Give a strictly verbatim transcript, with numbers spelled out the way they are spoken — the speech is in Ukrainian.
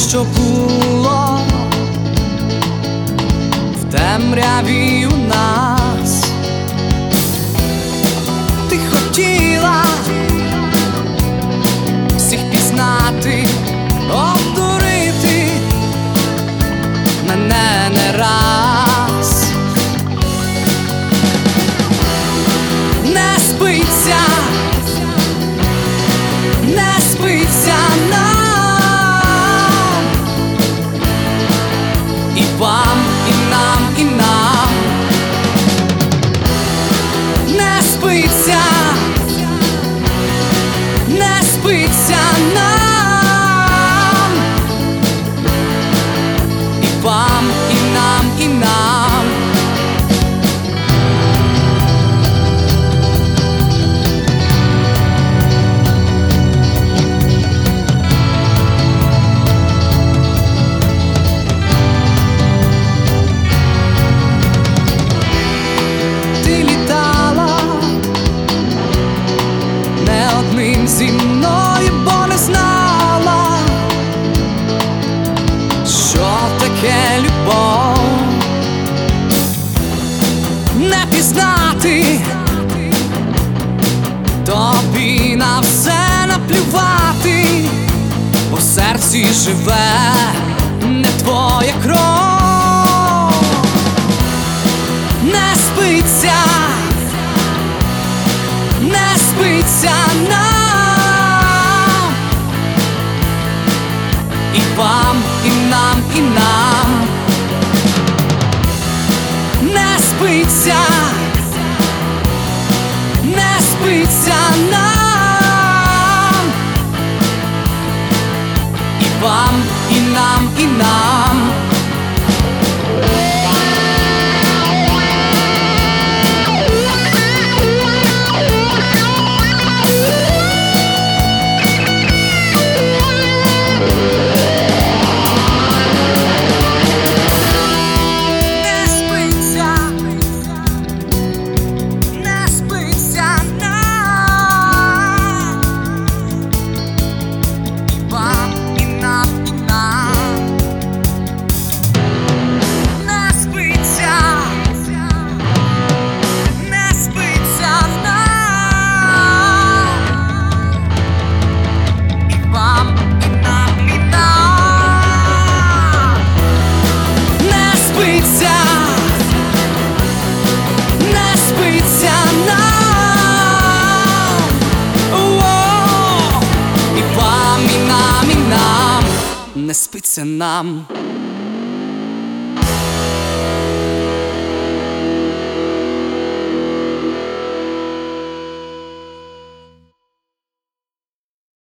що було в темряві у нас. Ти хотіла всіх пізнати, обдурити мене не раз. Не спиться, не спиться нам, і вам, і нам, і нам. Не спиться, не спиться нам, і вам, і нам, і нам. Зі мною, бо не знала, що таке любов. Не пізнати, тобі на все наплювати, бо в серці живе не твоя кров. Не спиться, не спиться нам, і вам, і нам, і нам. Не спиться, не спиться нам, і вам, і нам, і нам. Не спиться нам.